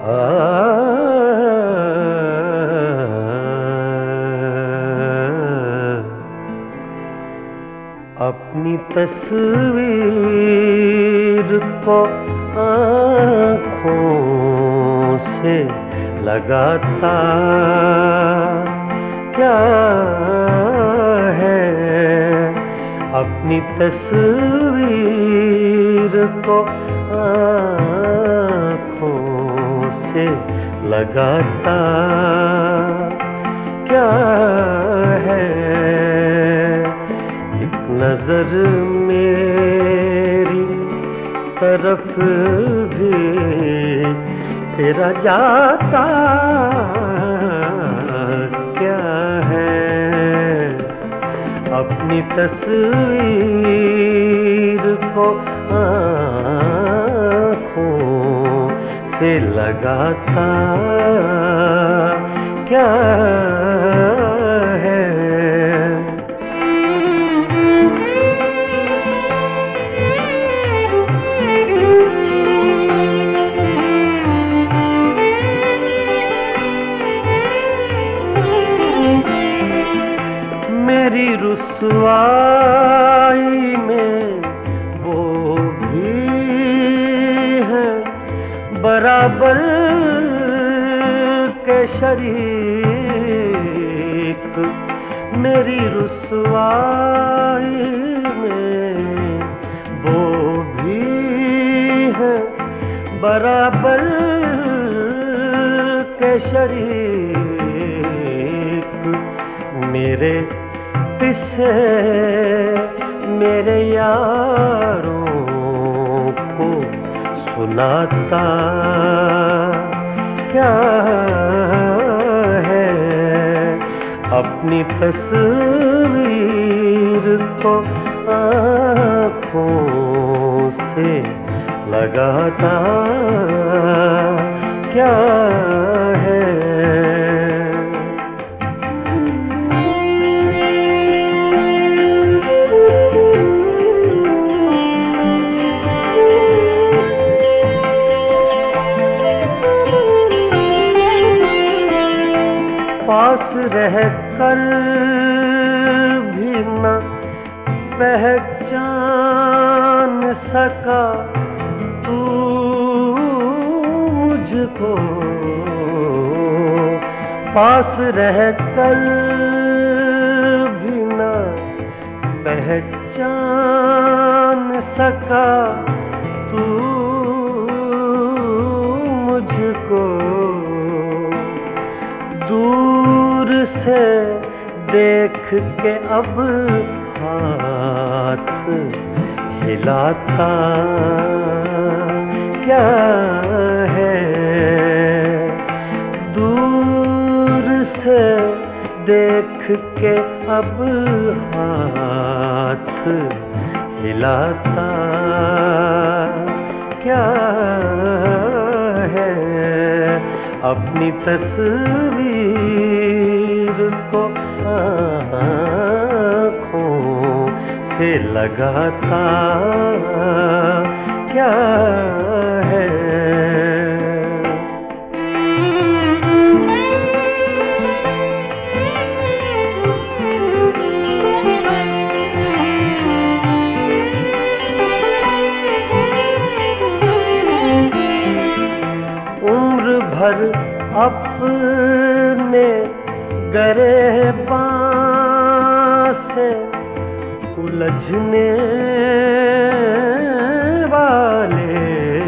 अपनी तस्वीर को आँखों से लगाता क्या है। अपनी तस्वीर को आँखों से लगाता क्या है। एक नजर मेरी तरफ भी तेरा जाता क्या है। अपनी तस्वीर को आँखों से लगाता क्या है। मेरी रुसवाई में वो भी है बराबर के शरीक। मेरी रुसवाई में वो भी है बराबर के शरीक। मेरे किस्से मेरे यारों को सुनाता क्या है। अपनी तस्वीर को आँखों से लगाता क्या है। पास रह कर भी न पहचान सका तू मुझको। पास रह कर भी न पहचान सका तू मुझको। दूर से देख के अब हाथ हिलाता क्या है। दूर से देख के अब हाथ हिलाता क्या है। अपनी तस्वीर को आँखों से लगाता क्या है। उम्र भर अपने गिरबान से उलझने वाले।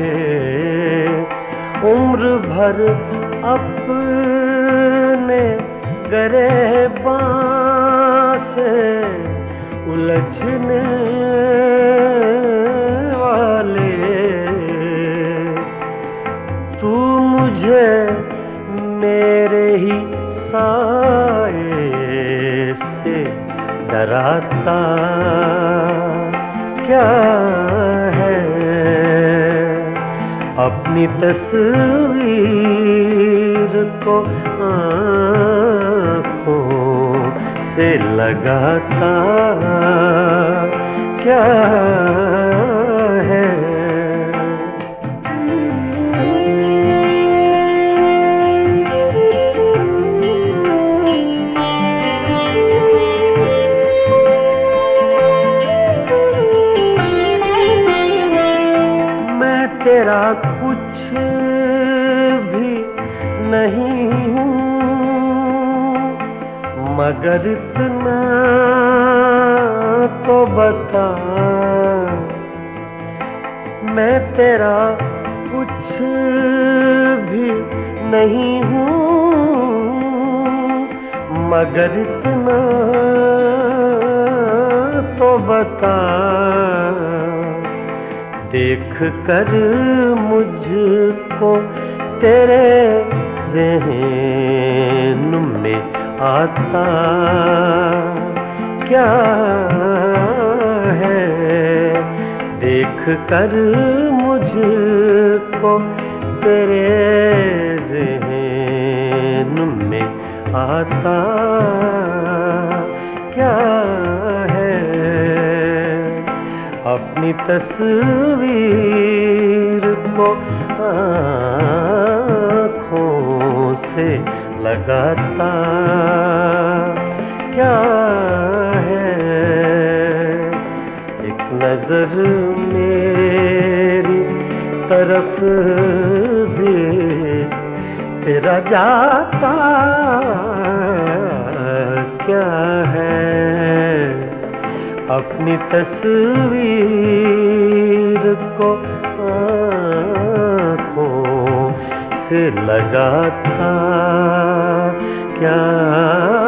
उम्र भर अपने गिरबान से उलझने वाले। तू मुझे मेरे ही साए से डराता क्या है। अपनी तस्वीर को आँखों से लगाता क्या है। मगर इतना तो बता, मैं तेरा कुछ भी नहीं हूँ, मगर इतना तो बता, देख कर मुझको तेरे ज़हन में आता क्या है, देख कर मुझको तेरे ज़हन में आता क्या है, अपनी तस्वीर को आँखों से लगाता क्या है, एक नजर मेरी तरफ भी तेरा जाता क्या है, अपनी तस्वीर को आँखों से लगाता क्या